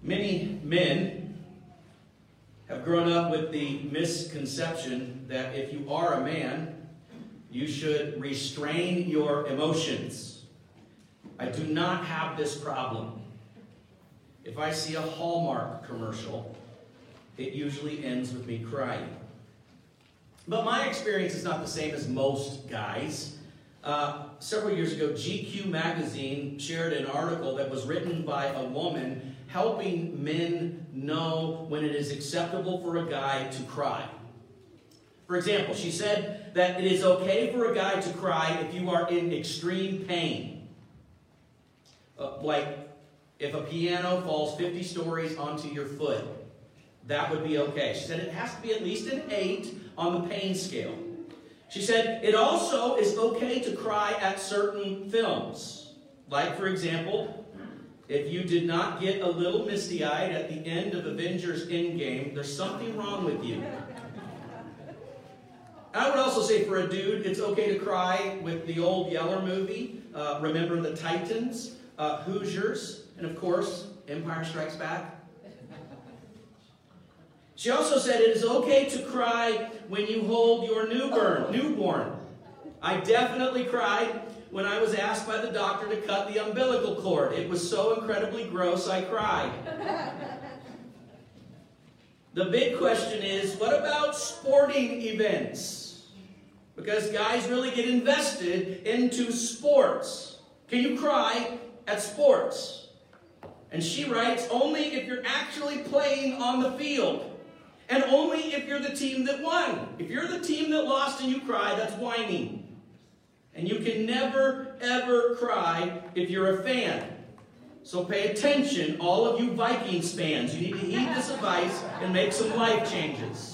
Many men have grown up with the misconception that if you are a man, you should restrain your emotions. I do not have this problem. If I see a Hallmark commercial, it usually ends with me crying. But my experience is not the same as most guys. Several years ago, GQ magazine shared an article that was written by a woman helping men know when it is acceptable for a guy to cry. For example, she said that it is okay for a guy to cry if you are in extreme pain. Like if a piano falls 50 stories onto your foot, that would be okay. She said it has to be at least an 8 on the pain scale. She said it also is okay to cry at certain films. Like, for example, if you did not get a little misty-eyed at the end of Avengers Endgame, there's something wrong with you. I would also say for a dude, it's okay to cry with the old Yeller movie, Remember the Titans, Hoosiers, and of course, Empire Strikes Back. She also said it is okay to cry when you hold your newborn. I definitely cried when I was asked by the doctor to cut the umbilical cord. It was so incredibly gross, I cried. The big question is, what about sporting events? Because guys really get invested into sports. Can you cry at sports? And she writes, only if you're actually playing on the field. And only if you're the team that won. If you're the team that lost and you cry, that's whining. And you can never, ever cry if you're a fan. So pay attention, all of you Vikings fans. You need to heed this advice and make some life changes.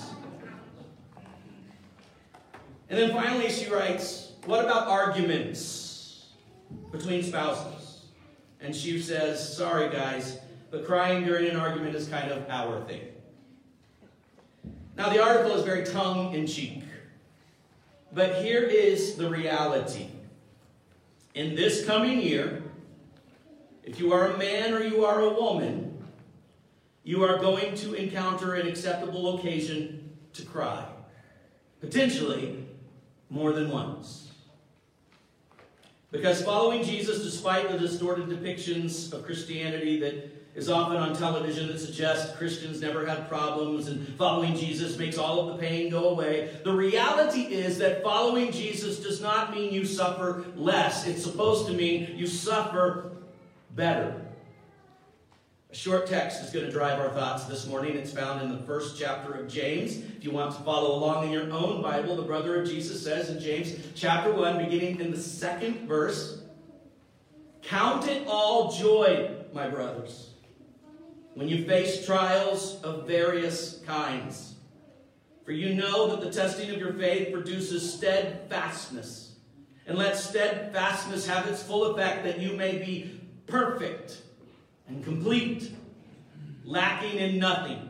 And then finally she writes, what about arguments between spouses? And she says, sorry guys, but crying during an argument is kind of our thing. Now the article is very tongue-in-cheek. But here is the reality. In this coming year, if you are a man or you are a woman, you are going to encounter an acceptable occasion to cry. Potentially more than once. Because following Jesus, despite the distorted depictions of Christianity that is often on television that suggests Christians never had problems and following Jesus makes all of the pain go away, the reality is that following Jesus does not mean you suffer less. It's supposed to mean you suffer better. A short text is going to drive our thoughts this morning. It's found in the first chapter of James. If you want to follow along in your own Bible, the brother of Jesus says in James chapter 1, beginning in the 2nd verse, count it all joy, my brothers, when you face trials of various kinds. For you know that the testing of your faith produces steadfastness. And let steadfastness have its full effect, that you may be perfect and complete, lacking in nothing.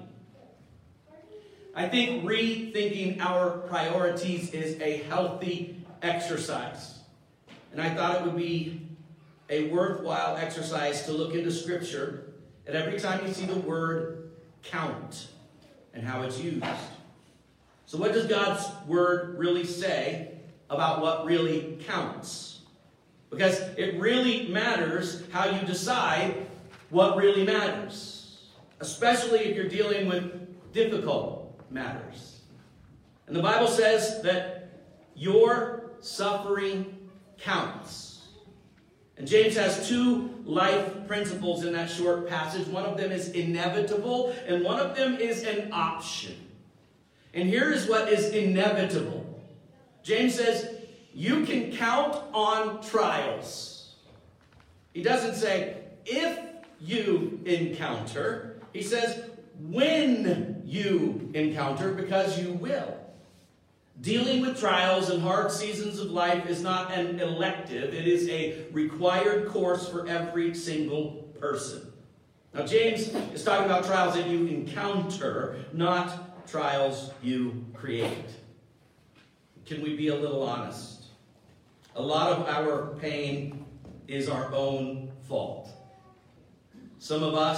I think rethinking our priorities is a healthy exercise. And I thought it would be a worthwhile exercise to look into Scripture and every time you see the word count and how it's used. So what does God's word really say about what really counts? Because it really matters how you decide what really matters. Especially if you're dealing with difficult matters. And the Bible says that your suffering counts. And James has 2 life principles in that short passage. One of them is inevitable, and one of them is an option. And here is what is inevitable. James says, you can count on trials. He doesn't say, if you encounter. He says, when you encounter, because you will. Dealing with trials and hard seasons of life is not an elective. It is a required course for every single person. Now, James is talking about trials that you encounter, not trials you create. Can we be a little honest? A lot of our pain is our own fault. Some of us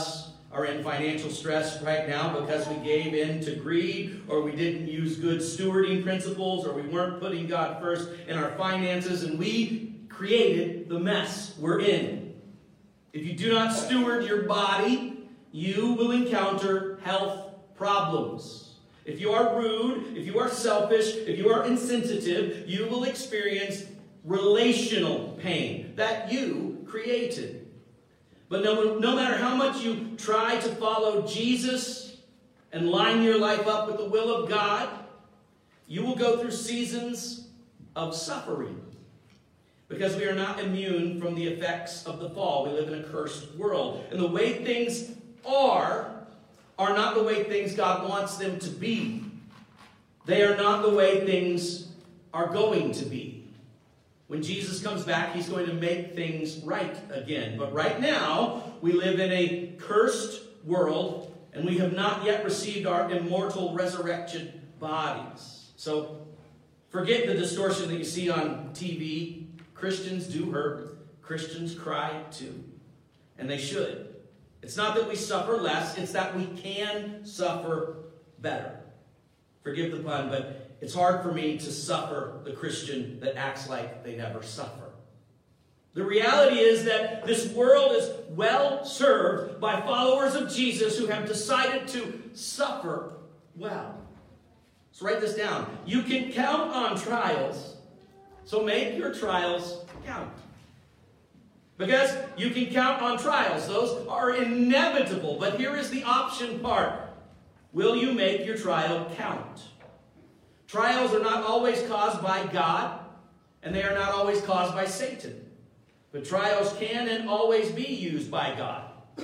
are in financial stress right now because we gave in to greed, or we didn't use good stewarding principles, or we weren't putting God first in our finances, and we created the mess we're in. If you do not steward your body, you will encounter health problems. If you are rude, if you are selfish, if you are insensitive, you will experience relational pain that you created. But no matter how much you try to follow Jesus and line your life up with the will of God, you will go through seasons of suffering. Because we are not immune from the effects of the fall. We live in a cursed world. And the way things are not the way things God wants them to be. They are not the way things are going to be. When Jesus comes back, he's going to make things right again. But right now, we live in a cursed world, and we have not yet received our immortal resurrection bodies. So, forget the distortion that you see on TV. Christians do hurt. Christians cry too. And they should. It's not that we suffer less, it's that we can suffer better. Forgive the pun, but it's hard for me to suffer the Christian that acts like they never suffer. The reality is that this world is well served by followers of Jesus who have decided to suffer well. So write this down. You can count on trials, so make your trials count. Because you can count on trials. Those are inevitable. But here is the option part. Will you make your trial count? Trials are not always caused by God, and they are not always caused by Satan. But trials can and always be used by God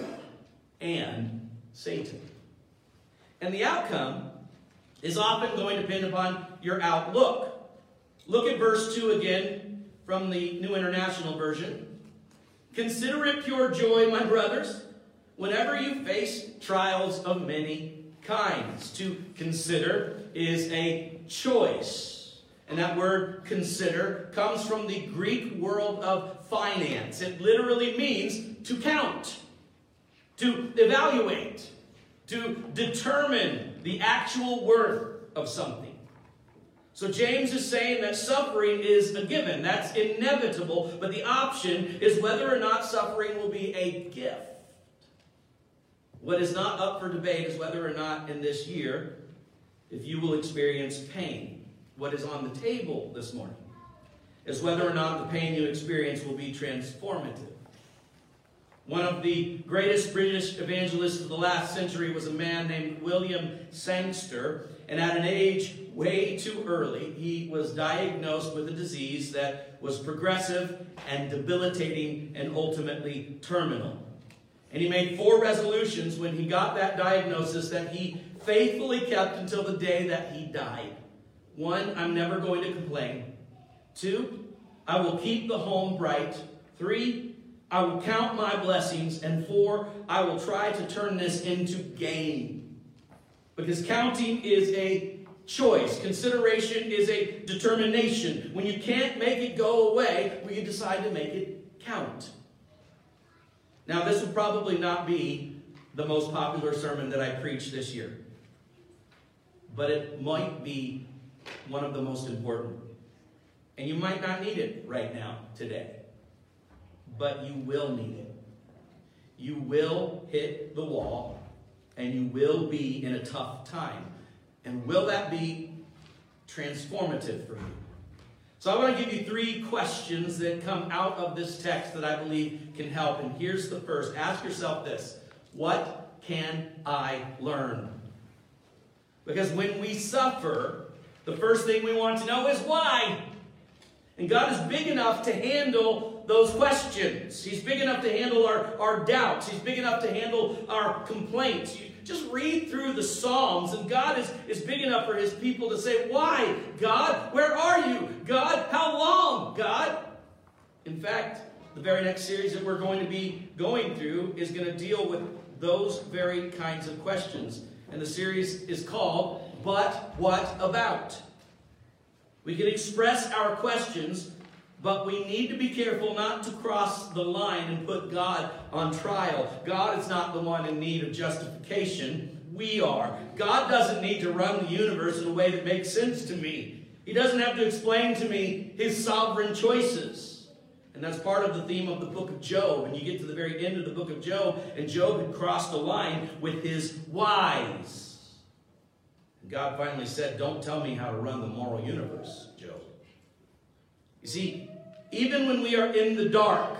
and Satan. And the outcome is often going to depend upon your outlook. Look at verse 2 again from the New International Version. Consider it pure joy, my brothers, whenever you face trials of many kinds. To consider is a choice. And that word consider comes from the Greek world of finance. It literally means to count, to evaluate, to determine the actual worth of something. So James is saying that suffering is a given. That's inevitable. But the option is whether or not suffering will be a gift. What is not up for debate is whether or not in this year, if you will experience pain. What is on the table this morning is whether or not the pain you experience will be transformative. One of the greatest British evangelists of the last century was a man named William Sangster. And at an age way too early, he was diagnosed with a disease that was progressive and debilitating and ultimately terminal. And he made 4 resolutions when he got that diagnosis that he faithfully kept until the day that he died. 1, I'm never going to complain. 2, I will keep the home bright. 3, I will count my blessings. And 4, I will try to turn this into gain. Because counting is a choice. Consideration is a determination. When you can't make it go away, well, you decide to make it count. Now, this will probably not be the most popular sermon that I preach this year. But it might be one of the most important. And you might not need it right now, today. But you will need it. You will hit the wall. And you will be in a tough time. And will that be transformative for you? So I want to give you 3 questions that come out of this text that I believe can help. And here's the first. Ask yourself this. What can I learn? Because when we suffer, the first thing we want to know is why. And God is big enough to handle those questions. He's big enough to handle our doubts. He's big enough to handle our complaints. You just read through the Psalms, and God is big enough for his people to say, why? God, where are you? God, how long? God? In fact, the very next series that we're going to be going through is going to deal with those very kinds of questions. And the series is called, But What About? We can express our questions But we need to be careful not to cross the line and put God on trial. God is not the one in need of justification. We are. God doesn't need to run the universe in a way that makes sense to me. He doesn't have to explain to me his sovereign choices. And that's part of the theme of the book of Job. And you get to the very end of the book of Job, and Job had crossed the line with his whys. And God finally said, don't tell me how to run the moral universe, Job. You see, even when we are in the dark,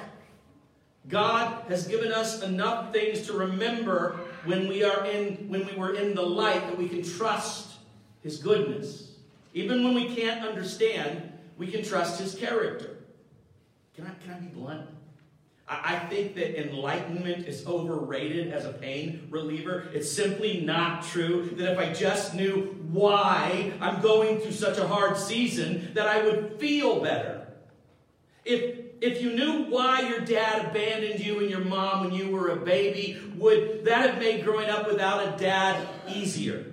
God has given us enough things to remember when we were in the light, that we can trust his goodness. Even when we can't understand, we can trust his character. Can I be blunt? I think that enlightenment is overrated as a pain reliever. It's simply not true that if I just knew why I'm going through such a hard season, that I would feel better. If you knew why your dad abandoned you and your mom when you were a baby, would that have made growing up without a dad easier?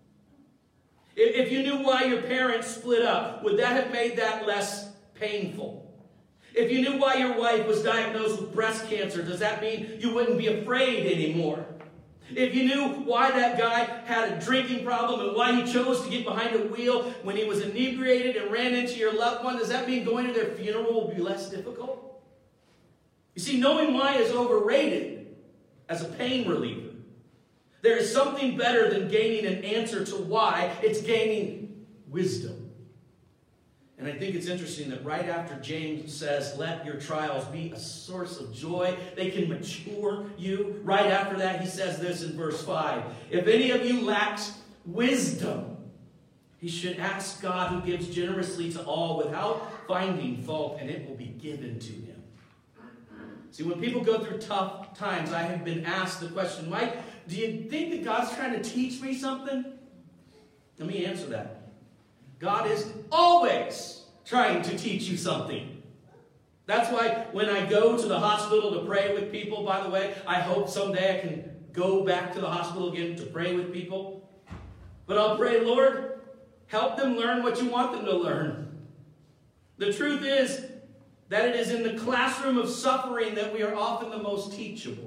If you knew why your parents split up, would that have made that less painful? If you knew why your wife was diagnosed with breast cancer, does that mean you wouldn't be afraid anymore? If you knew why that guy had a drinking problem and why he chose to get behind a wheel when he was inebriated and ran into your loved one, does that mean going to their funeral will be less difficult? You see, knowing why is overrated as a pain reliever. There is something better than gaining an answer to why. It's gaining wisdom. And I think it's interesting that right after James says, let your trials be a source of joy, they can mature you. Right after that, he says this in verse 5. If any of you lacks wisdom, he should ask God, who gives generously to all without finding fault, and it will be given to him. See, when people go through tough times, I have been asked the question, Mike, do you think that God's trying to teach me something? Let me answer that. God is always trying to teach you something. That's why when I go to the hospital to pray with people, by the way, I hope someday I can go back to the hospital again to pray with people. But I'll pray, Lord, help them learn what you want them to learn. The truth is that it is in the classroom of suffering that we are often the most teachable.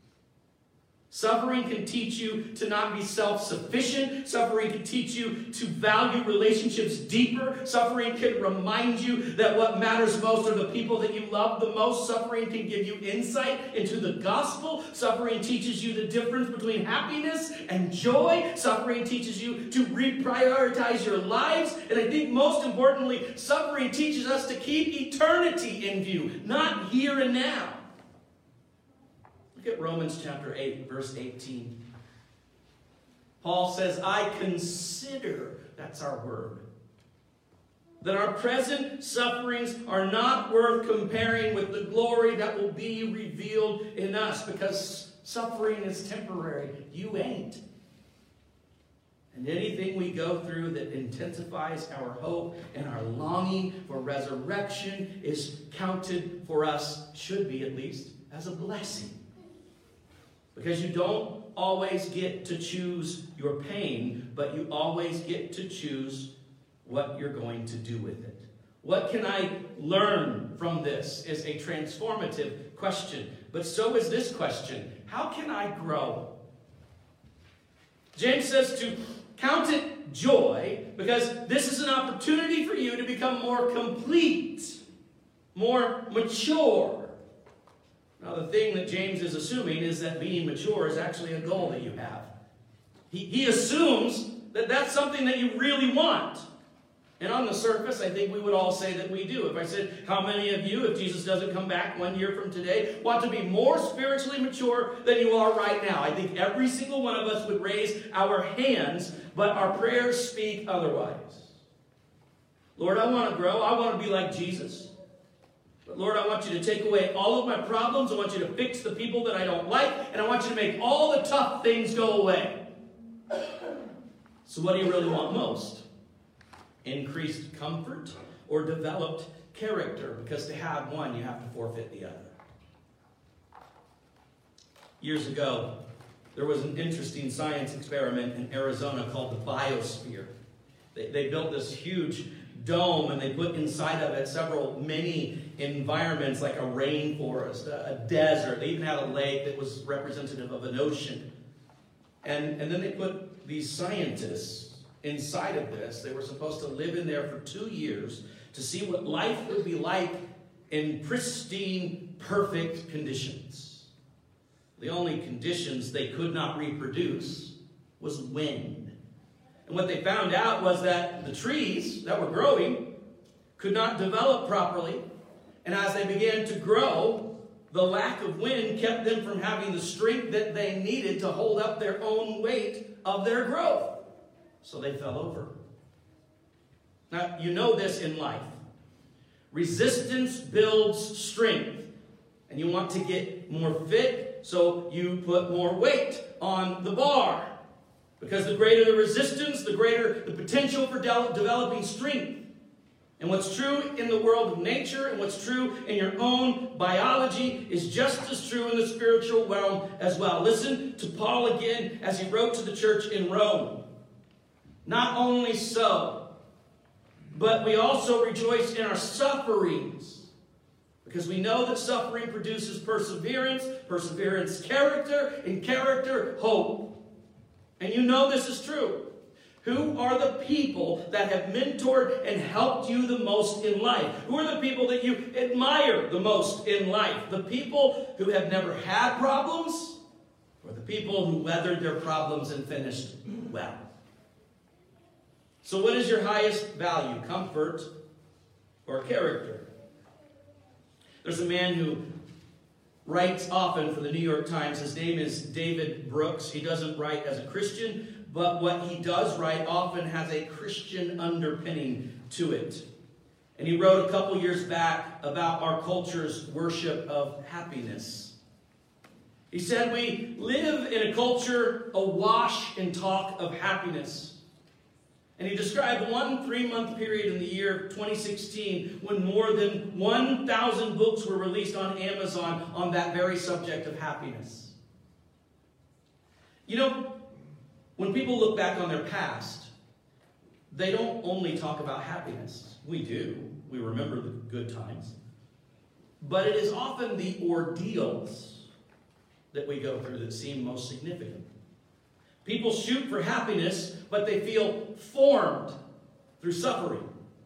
Suffering can teach you to not be self-sufficient. Suffering can teach you to value relationships deeper. Suffering can remind you that what matters most are the people that you love the most. Suffering can give you insight into the gospel. Suffering teaches you the difference between happiness and joy. Suffering teaches you to reprioritize your lives. And I think most importantly, suffering teaches us to keep eternity in view, not here and now. Look at Romans chapter 8, verse 18. Paul says, I consider, that's our word, that our present sufferings are not worth comparing with the glory that will be revealed in us, because suffering is temporary. You ain't. And anything we go through that intensifies our hope and our longing for resurrection is counted for us, should be at least, as a blessing. Because you don't always get to choose your pain, but you always get to choose what you're going to do with it. What can I learn from this is a transformative question. But so is this question. How can I grow? James says to count it joy, because this is an opportunity for you to become more complete, more mature. Now, the thing that James is assuming is that being mature is actually a goal that you have. He assumes that that's something that you really want. And on the surface, I think we would all say that we do. If I said, how many of you, if Jesus doesn't come back 1 year from today, want to be more spiritually mature than you are right now? I think every single one of us would raise our hands, but our prayers speak otherwise. Lord, I want to grow. I want to be like Jesus. But Lord, I want you to take away all of my problems. I want you to fix the people that I don't like. And I want you to make all the tough things go away. So what do you really want most? Increased comfort or developed character? Because to have one, you have to forfeit the other. Years ago, there was an interesting science experiment in Arizona called the biosphere. They built this huge dome, and they put inside of it several mini environments like a rainforest, a desert. They even had a lake that was representative of an ocean. And then they put these scientists inside of this. They were supposed to live in there for 2 years to see what life would be like in pristine, perfect conditions. The only conditions they could not reproduce was wind. And what they found out was that the trees that were growing could not develop properly. And as they began to grow, the lack of wind kept them from having the strength that they needed to hold up their own weight of their growth. So they fell over. Now, you know this in life. Resistance builds strength. And you want to get more fit, so you put more weight on the bar. Because the greater the resistance, the greater the potential for developing strength. And what's true in the world of nature and what's true in your own biology is just as true in the spiritual realm as well. Listen to Paul again as he wrote to the church in Rome. Not only so, but we also rejoice in our sufferings, because we know that suffering produces perseverance, perseverance character, and character hope. And you know this is true. Who are the people that have mentored and helped you the most in life? Who are the people that you admire the most in life? The people who have never had problems, or the people who weathered their problems and finished well? So what is your highest value, comfort or character? There's a man who writes often for the New York Times. His name is David Brooks. He doesn't write as a Christian, but what he does write often has a Christian underpinning to it. And he wrote a couple years back about our culture's worship of happiness. He said, we live in a culture awash in talk of happiness. And he described one 3-month period in the year 2016 when more than 1,000 books were released on Amazon on that very subject of happiness. You know, when people look back on their past, they don't only talk about happiness. We do. We remember the good times. But it is often the ordeals that we go through that seem most significant. People shoot for happiness, but they feel formed through suffering.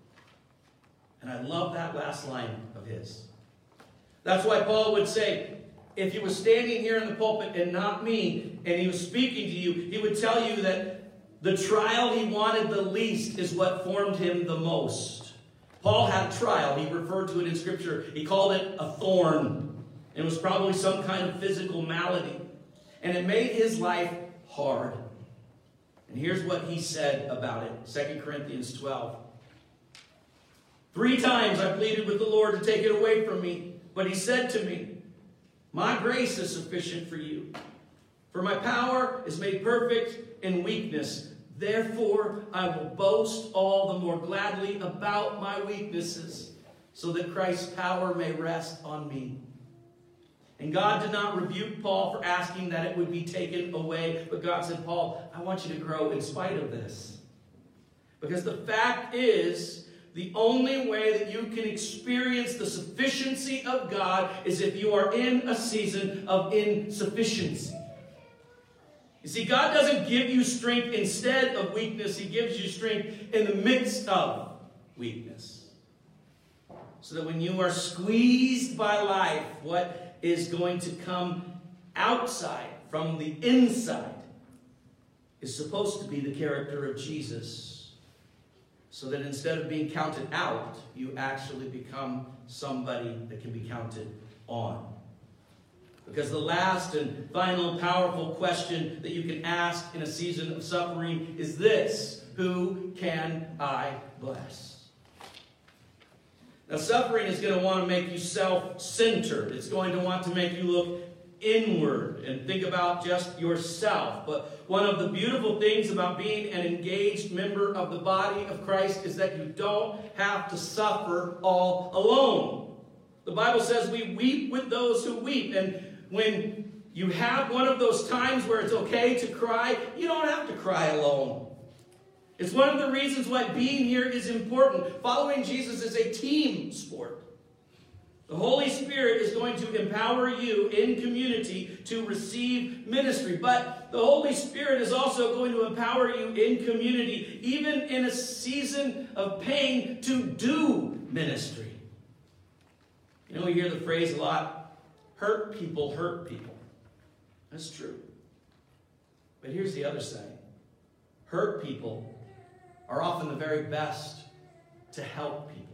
And I love that last line of his. That's why Paul would say, if he was standing here in the pulpit and not me, and he was speaking to you, he would tell you that the trial he wanted the least is what formed him the most. Paul had a trial. He referred to it in Scripture. He called it a thorn. It was probably some kind of physical malady. And it made his life hard. And here's what he said about it. 2 Corinthians 12. 3 times I pleaded with the Lord to take it away from me. But he said to me, my grace is sufficient for you. For my power is made perfect in weakness. Therefore I will boast all the more gladly about my weaknesses, so that Christ's power may rest on me. And God did not rebuke Paul for asking that it would be taken away. But God said, Paul, I want you to grow in spite of this. Because the fact is, the only way that you can experience the sufficiency of God is if you are in a season of insufficiency. You see, God doesn't give you strength instead of weakness. He gives you strength in the midst of weakness. So that when you are squeezed by life, what is going to come outside from the inside is supposed to be the character of Jesus. So that instead of being counted out, you actually become somebody that can be counted on. Because the last and final powerful question that you can ask in a season of suffering is this: who can I bless? Now, suffering is going to want to make you self-centered. It's going to want to make you look inward and think about just yourself. But one of the beautiful things about being an engaged member of the body of Christ is that you don't have to suffer all alone. The Bible says we weep with those who weep. And when you have one of those times where it's okay to cry, you don't have to cry alone. It's one of the reasons why being here is important. Following Jesus is a team sport. The Holy Spirit is going to empower you in community to receive ministry. But the Holy Spirit is also going to empower you in community, even in a season of pain, to do ministry. You know, we hear the phrase a lot, hurt people hurt people. That's true. But here's the other side. Hurt people are often the very best to help people.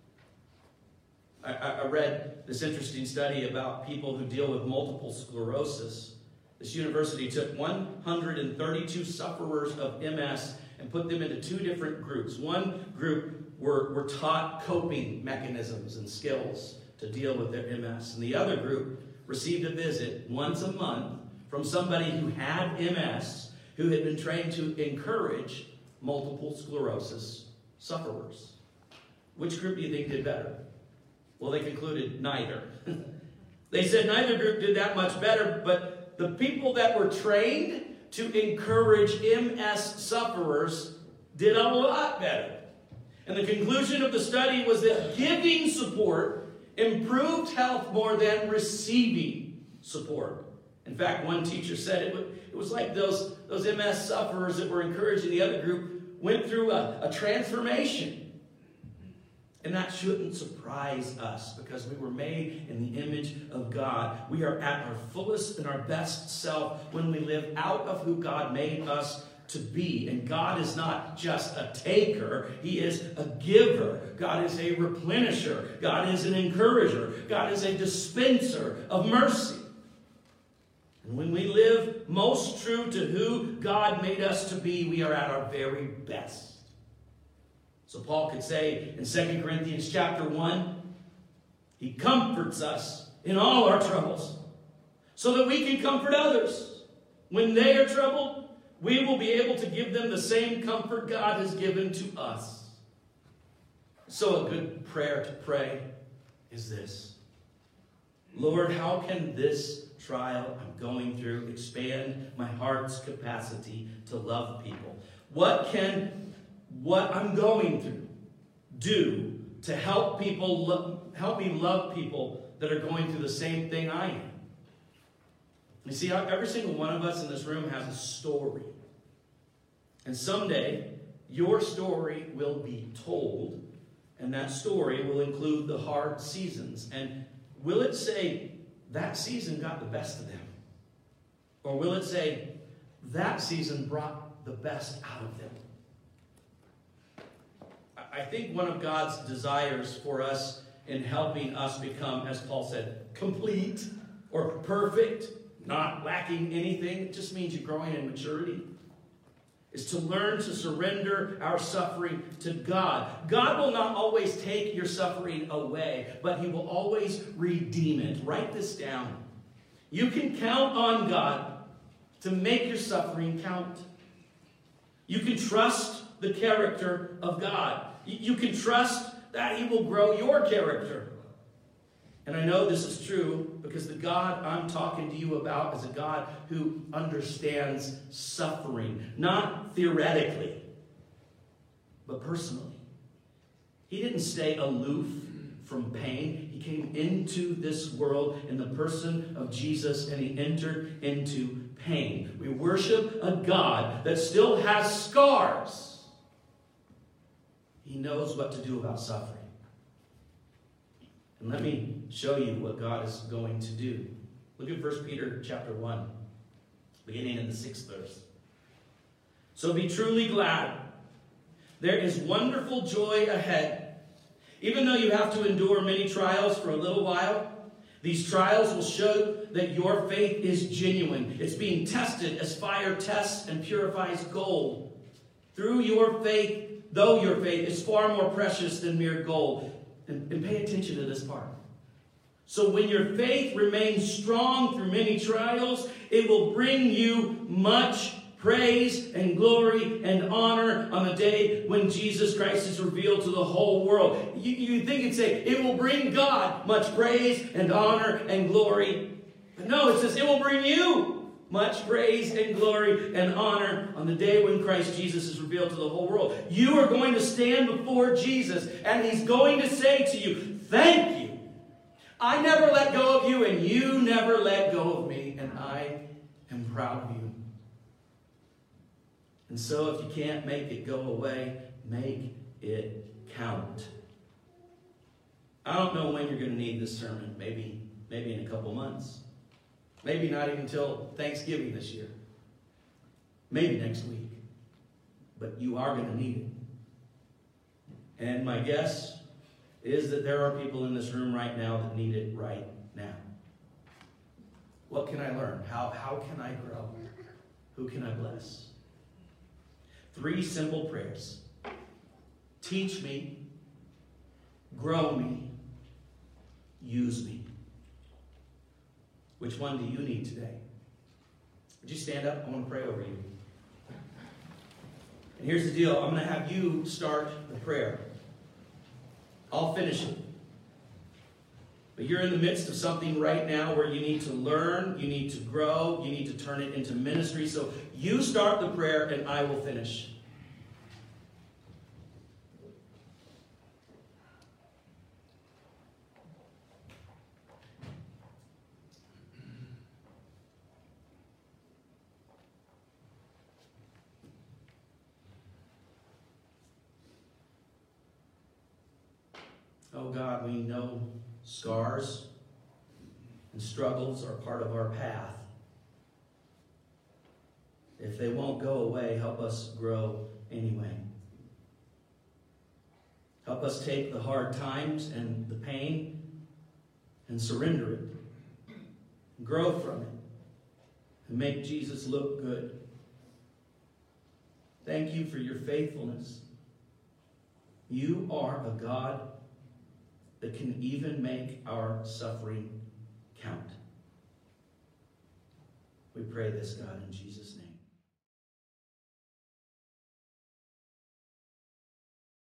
I read this interesting study about people who deal with multiple sclerosis. This university took 132 sufferers of MS and put them into two different groups. One group were taught coping mechanisms and skills to deal with their MS. And the other group received a visit once a month from somebody who had MS, who had been trained to encourage multiple sclerosis sufferers. Which group do you think did better? Well, they concluded neither. They said neither group did that much better, but the people that were trained to encourage MS sufferers did a lot better. And the conclusion of the study was that giving support improved health more than receiving support. In fact, one teacher said it was like those MS sufferers that were encouraging the other group went through a transformation. And that shouldn't surprise us, because we were made in the image of God. We are at our fullest and our best self when we live out of who God made us to be. And God is not just a taker. He is a giver. God is a replenisher. God is an encourager. God is a dispenser of mercy. And when we live most true to who God made us to be, we are at our very best. So Paul could say in 2 Corinthians chapter 1, he comforts us in all our troubles so that we can comfort others. When they are troubled, we will be able to give them the same comfort God has given to us. So a good prayer to pray is this: Lord, how can this trial I'm going through expand my heart's capacity to love people? What I'm going through do to help me love people that are going through the same thing I am? You see, every single one of us in this room has a story. And someday, your story will be told, and that story will include the hard seasons. And will it say, that season got the best of them? Or will it say, that season brought the best out of them? I think one of God's desires for us in helping us become, as Paul said, complete or perfect, not lacking anything, it just means you're growing in maturity, is to learn to surrender our suffering to God. God will not always take your suffering away, but he will always redeem it. Write this down. You can count on God to make your suffering count. You can trust the character of God. You can trust that he will grow your character. And I know this is true because the God I'm talking to you about is a God who understands suffering, not theoretically, but personally. He didn't stay aloof from pain. He came into this world in the person of Jesus, and he entered into pain. We worship a God that still has scars. He knows what to do about suffering. And let me show you what God is going to do. Look at 1 Peter chapter 1, beginning in the 6th verse. So be truly glad. There is wonderful joy ahead. Even though you have to endure many trials for a little while, these trials will show that your faith is genuine. It's being tested as fire tests and purifies gold. Through your faith, though your faith is far more precious than mere gold. And pay attention to this part. So when your faith remains strong through many trials, it will bring you much praise and glory and honor on the day when Jesus Christ is revealed to the whole world. You think it'd say, it will bring God much praise and honor and glory. But no, it says it will bring you much praise and glory and honor on the day when Christ Jesus is revealed to the whole world. You are going to stand before Jesus, and he's going to say to you, thank you. I never let go of you, and you never let go of me, and I am proud of you. And so if you can't make it go away, make it count. I don't know when you're going to need this sermon. Maybe in a couple months. Maybe not even until Thanksgiving this year. Maybe next week. But you are going to need it. And my guess is that there are people in this room right now that need it right now. What can I learn? How can I grow? Who can I bless? 3 simple prayers. Teach me, grow me, use me. Which one do you need today? Would you stand up? I want to pray over you. And here's the deal. I'm going to have you start the prayer. I'll finish it. But you're in the midst of something right now where you need to learn, you need to grow, you need to turn it into ministry. So you start the prayer and I will finish. Oh God, we know scars and struggles are part of our path. If they won't go away, help us grow anyway. Help us take the hard times and the pain and surrender it. Grow from it and make Jesus look good. Thank you for your faithfulness. You are a God that can even make our suffering count. We pray this, God, in Jesus' name.